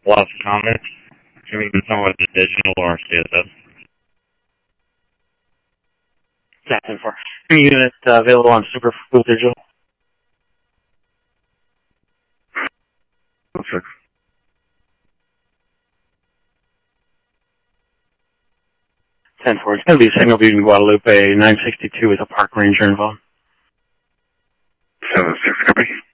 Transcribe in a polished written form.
Lots of comments. Can we tell what the digital or CSS? Exactly for unit available on Superfluid Digital. 6. Ten-4. It's going to be Signal Butte in Guadalupe. 962 with a park ranger involved. 7-6, copy.